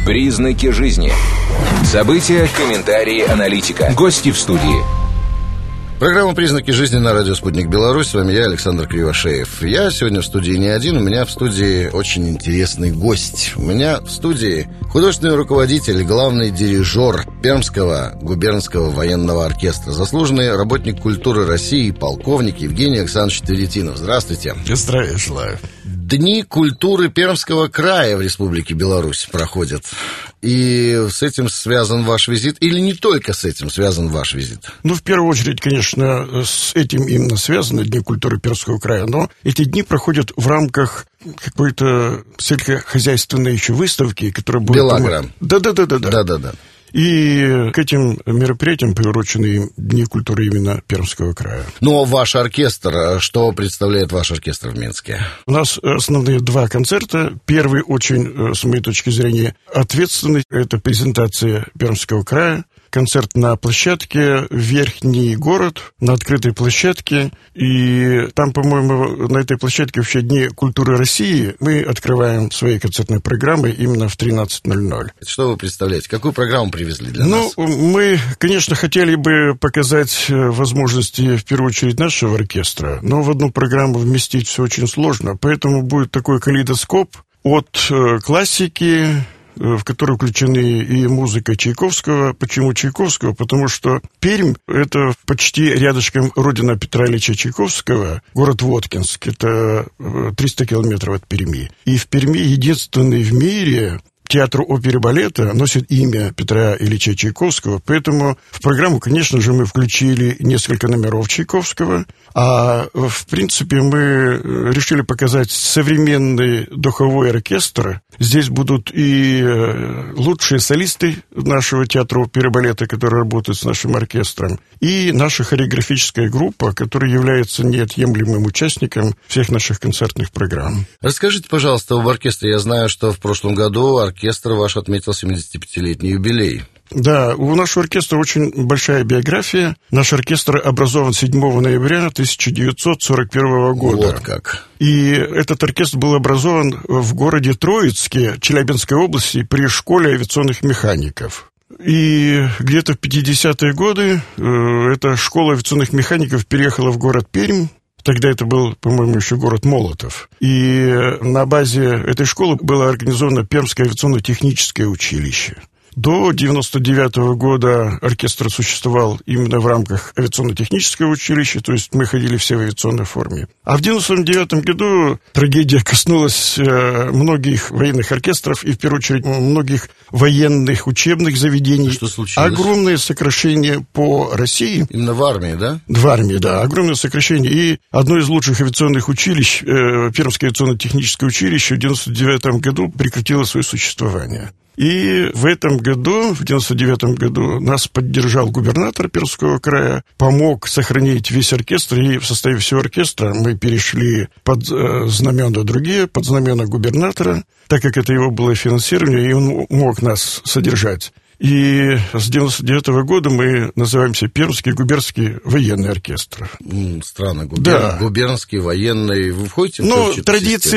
Признаки жизни. События, комментарии, аналитика. Гости в студии. Программа «Признаки жизни» на радио «Спутник Беларусь». С вами я, Александр Кривошеев. Я сегодня в студии не один, у меня в студии очень интересный гость. У меня в студии художественный руководитель, главный дирижер Пермского губернского военного оркестра, заслуженный работник культуры России, полковник Евгений Александрович Тверетинов. Здравствуйте. Здравия желаю. Дни культуры Пермского края в Республике Беларусь проходят. И с этим связан ваш визит? Или не только с этим связан ваш визит? Ну, в первую очередь, конечно, с этим именно связаны Дни культуры Пермского края. Но эти дни проходят в рамках какой-то сельскохозяйственной еще выставки, которая будет... Белагра. Да. И к этим мероприятиям приурочены Дни культуры именно Пермского края. Но ваш оркестр, что представляет ваш оркестр в Минске? У нас основные два концерта. Первый очень, с моей точки зрения, ответственный. Это презентация Пермского края. Концерт на площадке «Верхний город», на открытой площадке. И там, по-моему, на этой площадке вообще Дни культуры России. Мы открываем свои концертные программы именно в 13:00. Что вы представляете? Какую программу привезли для нас? Ну, мы, конечно, хотели бы показать возможности, в первую очередь, нашего оркестра. Но в одну программу вместить все очень сложно. Поэтому будет такой калейдоскоп от классики, в который включены и музыка Чайковского. Почему Чайковского? Потому что Пермь – это почти рядышком родина Петра Ильича Чайковского, город Воткинск. Это 300 километров от Перми. И в Перми единственный в мире театр оперы и балета носит имя Петра Ильича Чайковского, поэтому в программу, конечно же, мы включили несколько номеров Чайковского, а в принципе мы решили показать современный духовой оркестр. Здесь будут и лучшие солисты нашего театра оперы и балета, которые работают с нашим оркестром, и наша хореографическая группа, которая является неотъемлемым участником всех наших концертных программ. Расскажите, пожалуйста, об оркестре. Я знаю, что в прошлом году оркестр ваш отметил 75-летний юбилей. Да, у нашего оркестра очень большая биография. Наш оркестр образован 7 ноября 1941 года. Вот как. И этот оркестр был образован в городе Троицке, Челябинской области, при школе авиационных механиков. И где-то в 50-е годы эта школа авиационных механиков переехала в город Пермь. Тогда это был, по-моему, еще город Молотов. И на базе этой школы было организовано Пермское авиационно-техническое училище. До 1999 года оркестр существовал именно в рамках авиационно-технического училища, то есть мы ходили все в авиационной форме. А в 1999 году трагедия коснулась многих военных оркестров и, в первую очередь, многих военных учебных заведений. Что случилось? Огромное сокращение по России. Именно в армии, да? В армии, да. Огромное сокращение. И одно из лучших авиационных училищ, Пермское авиационно-техническое училище, в 1999 году прекратило свое существование. И в этом году, в 1999 году, нас поддержал губернатор Пермского края, помог сохранить весь оркестр, и в составе всего оркестра мы перешли под знамена другие, под знамена губернатора, так как это его было финансирование, и он мог нас содержать. И с 1999 года мы называемся Пермский губернский военный оркестр. Странно, да. Губернский, военный. Вы входите в традиции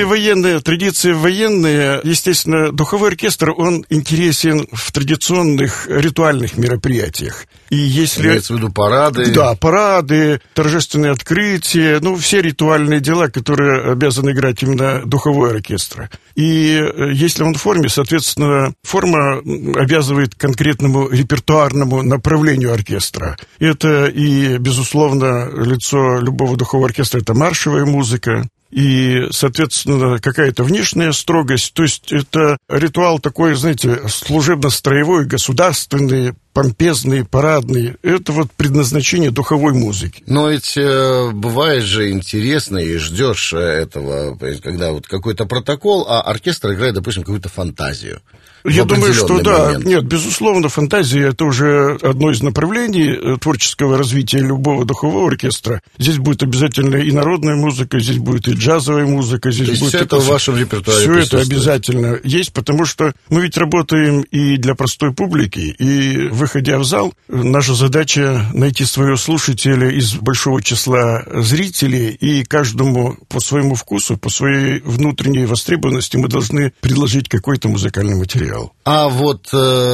военные, естественно, духовой оркестр, он интересен в традиционных ритуальных мероприятиях. И если... Имеется в виду парады? Да, парады, торжественные открытия, все ритуальные дела, которые обязан играть именно духовой оркестр. И если он в форме, соответственно, форма обязывает конкретному репертуарному направлению оркестра. Это и, безусловно, лицо любого духового оркестра – это маршевая музыка. И, соответственно, какая-то внешняя строгость. То есть это ритуал такой, знаете, служебно-строевой, государственный, помпезный, парадный. Это вот предназначение духовой музыки. Но ведь бывает же интересно, и ждешь этого, когда вот какой-то протокол, а оркестр играет, допустим, какую-то фантазию. Я думаю, что да. Нет, безусловно, фантазия – это уже одно из направлений творческого развития любого духового оркестра. Здесь будет обязательно и народная музыка, здесь будет и джазовая музыка. Здесь будет все это в вашем репертуаре все это обязательно есть, потому что мы ведь работаем и для простой публики, и в выходя в зал, наша задача найти своего слушателя из большого числа зрителей, и каждому по своему вкусу, по своей внутренней востребованности мы должны предложить какой-то музыкальный материал. А вот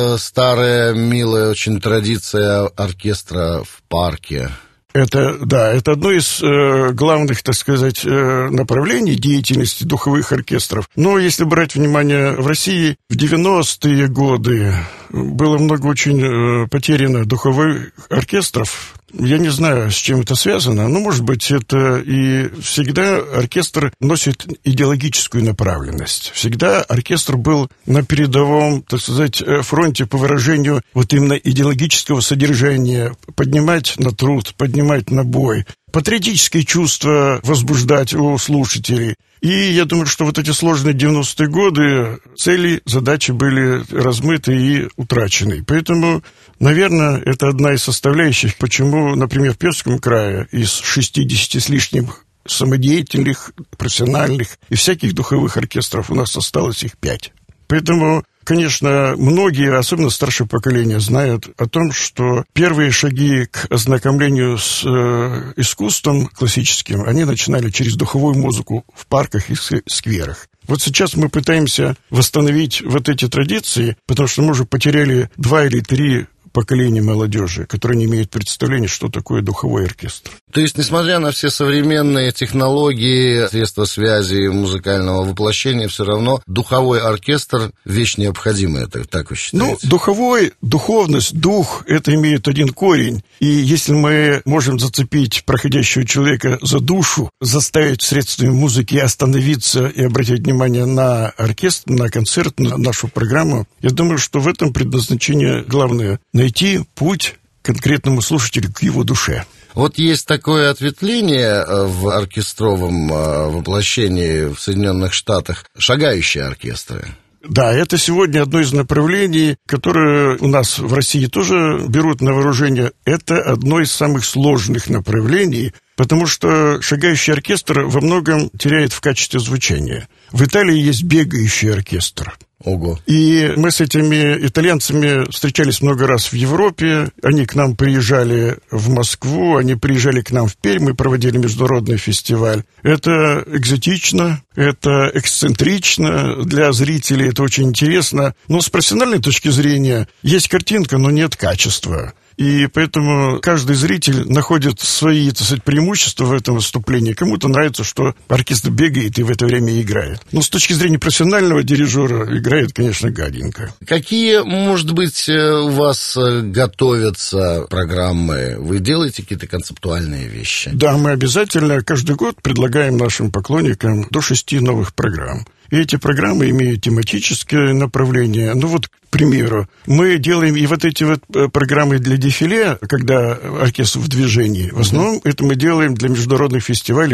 старая, милая очень традиция оркестра в парке. Это одно из главных, так сказать, направлений деятельности духовых оркестров. Но если брать внимание, в России в 90-е годы было много очень потеряно духовых оркестров. Я не знаю, с чем это связано, но, может быть, это и всегда оркестр носит идеологическую направленность. Всегда оркестр был на передовом, так сказать, фронте по выражению вот именно идеологического содержания, поднимать на труд, поднимать на бой, патриотические чувства возбуждать у слушателей. И я думаю, что вот эти сложные 90-е годы цели, задачи были размыты и утрачены. Поэтому, наверное, это одна из составляющих, почему, например, в Пермском крае из 60 с лишним самодеятельных, профессиональных и всяких духовых оркестров у нас осталось их 5. Поэтому, конечно, многие, особенно старшее поколение, знают о том, что первые шаги к ознакомлению с искусством классическим, они начинали через духовую музыку в парках и скверах. Вот сейчас мы пытаемся восстановить вот эти традиции, потому что мы уже потеряли 2 или 3 поколения молодежи, которые не имеют представления, что такое духовой оркестр. То есть, несмотря на все современные технологии, средства связи, музыкального воплощения, все равно духовой оркестр — вещь необходимая, так вы считаете? Ну, духовность, дух — это имеет один корень. И если мы можем зацепить проходящего человека за душу, заставить средствами музыки остановиться и обратить внимание на оркестр, на концерт, на нашу программу, я думаю, что в этом предназначение главное — найти путь конкретному слушателю к его душе. Вот есть такое ответвление в оркестровом воплощении в Соединенных Штатах — шагающие оркестры. Да, это сегодня одно из направлений, которое у нас в России тоже берут на вооружение. Это одно из самых сложных направлений, потому что шагающий оркестр во многом теряет в качестве звучания. В Италии есть бегающий оркестр. Ого. И мы с этими итальянцами встречались много раз в Европе. Они к нам приезжали в Москву, они приезжали к нам в Пермь, мы проводили международный фестиваль. Это экзотично, это эксцентрично для зрителей, это очень интересно. Но с профессиональной точки зрения есть картинка, но нет качества. И поэтому каждый зритель находит свои, так сказать, преимущества в этом выступлении. Кому-то нравится, что оркестр бегает и в это время играет. Но с точки зрения профессионального дирижера играет, конечно, гаденько. Какие, может быть, у вас готовятся программы? Вы делаете какие-то концептуальные вещи? Да, мы обязательно каждый год предлагаем нашим поклонникам до 6 новых программ. И эти программы имеют тематическое направление. Ну вот, к примеру, мы делаем и вот эти вот программы для дефиле, когда оркестр в движении. В основном это мы делаем для международных фестивалей,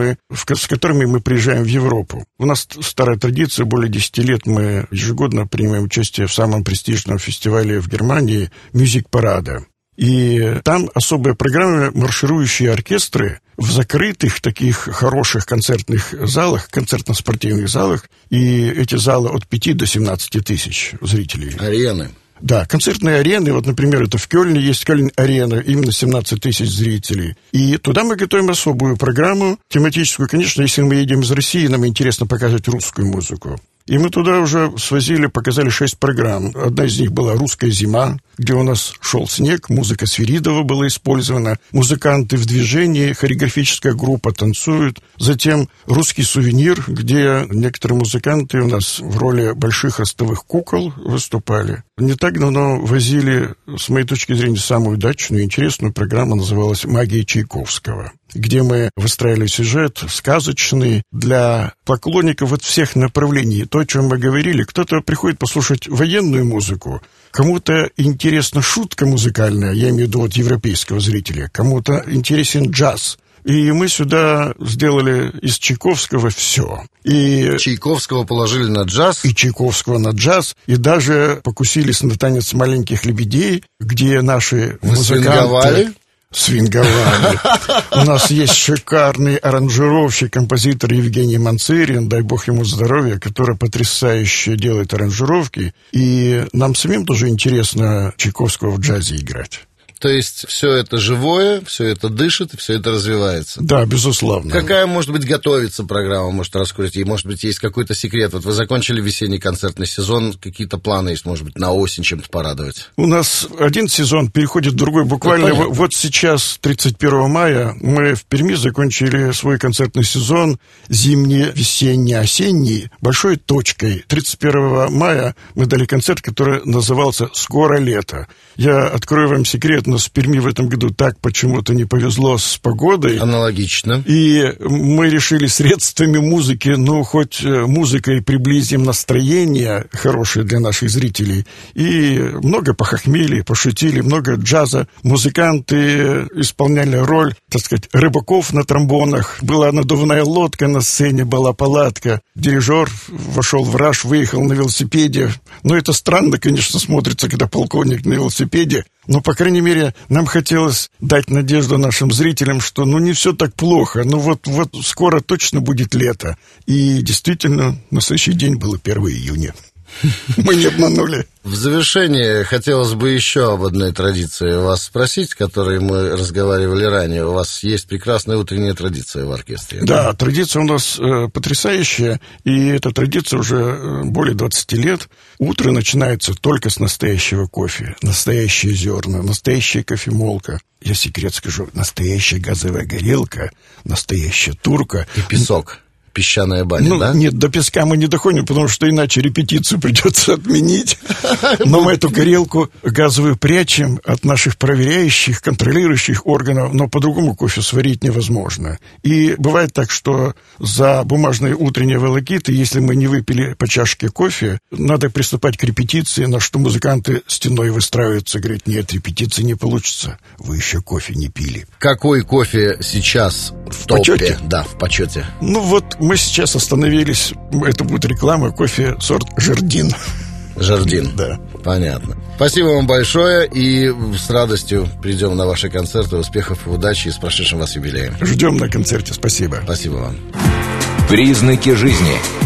с которыми мы приезжаем в Европу. У нас старая традиция, более 10 лет мы ежегодно принимаем участие в самом престижном фестивале в Германии «Мюзик-парада». И там особая программа «Марширующие оркестры» в закрытых таких хороших концертных залах, концертно-спортивных залах. И эти залы от 5 до 17 тысяч зрителей. Арены. Да, концертные арены, вот, например, это в Кёльне есть Кёльн-арена, именно 17 тысяч зрителей. И туда мы готовим особую программу, тематическую. Конечно, если мы едем из России, нам интересно показать русскую музыку. И мы туда уже свозили, показали 6 программ. Одна из них была «Русская зима», где у нас шел снег, музыка Свиридова была использована, музыканты в движении, хореографическая группа танцует. Затем «Русский сувенир», где некоторые музыканты у нас в роли больших ростовых кукол выступали. Не так давно возили, с моей точки зрения, самую удачную и интересную программу, называлась «Магия Чайковского», где мы выстраивали сюжет сказочный для поклонников от всех направлений. То, о чем мы говорили, кто-то приходит послушать военную музыку, кому-то интересна шутка музыкальная, я имею в виду вот европейского зрителя, кому-то интересен джаз. И мы сюда сделали из Чайковского все. И Чайковского положили на джаз. И Чайковского на джаз. И даже покусились на танец маленьких лебедей, где наши музыканты... свинговали. У нас есть шикарный аранжировщик, композитор Евгений Манцирин, дай бог ему здоровья, который потрясающе делает аранжировки. И нам самим тоже интересно Чайковского в джазе играть. То есть все это живое, все это дышит, все это развивается. Да, безусловно. Какая, может быть, готовится программа, может, раскрыть? И, может быть, есть какой-то секрет? Вот вы закончили весенний концертный сезон, какие-то планы есть, может быть, на осень чем-то порадовать? У нас один сезон переходит в другой. Буквально вот сейчас, 31 мая, мы в Перми закончили свой концертный сезон зимний, весенний, осенний большой точкой. 31 мая мы дали концерт, который назывался «Скоро лето». Я открою вам секрет, но с Перми в этом году так почему-то не повезло с погодой. Аналогично. И мы решили средствами музыки, хоть музыкой приблизим настроение хорошее для наших зрителей. И много похохмели, пошутили, много джаза. Музыканты исполняли роль, так сказать, рыбаков на тромбонах. Была надувная лодка на сцене, была палатка. Дирижер вошел в раж, выехал на велосипеде. Это странно, конечно, смотрится, когда полковник на велосипеде. Но, по крайней мере, нам хотелось дать надежду нашим зрителям, что не все так плохо. Вот скоро точно будет лето. И действительно, на следующий день было 1 июня. Мы не обманули. В завершение хотелось бы еще об одной традиции вас спросить, о которой мы разговаривали ранее. У вас есть прекрасная утренняя традиция в оркестре. Да, традиция у нас потрясающая, и эта традиция уже более 20 лет. Утро начинается только с настоящего кофе. Настоящие зерна, настоящая кофемолка. Я секрет скажу, настоящая газовая горелка, настоящая турка. И песок. Песчаная баня, да? Нет, до песка мы не доходим, потому что иначе репетицию придется отменить. Но мы эту горелку газовую прячем от наших проверяющих, контролирующих органов, но по-другому кофе сварить невозможно. И бывает так, что за бумажные утренние волокиты, если мы не выпили по чашке кофе, надо приступать к репетиции, на что музыканты стеной выстраиваются, говорят, нет, репетиции не получится, вы еще кофе не пили. Какой кофе сейчас в топе? Почете? Да, в почете. Мы сейчас остановились, это будет реклама, кофе сорт «Жардин». «Жардин». Да. Понятно. Спасибо вам большое, и с радостью придем на ваши концерты. Успехов и удачи, и с прошедшим вас юбилеем. Ждем на концерте, спасибо. Спасибо вам. Признаки жизни.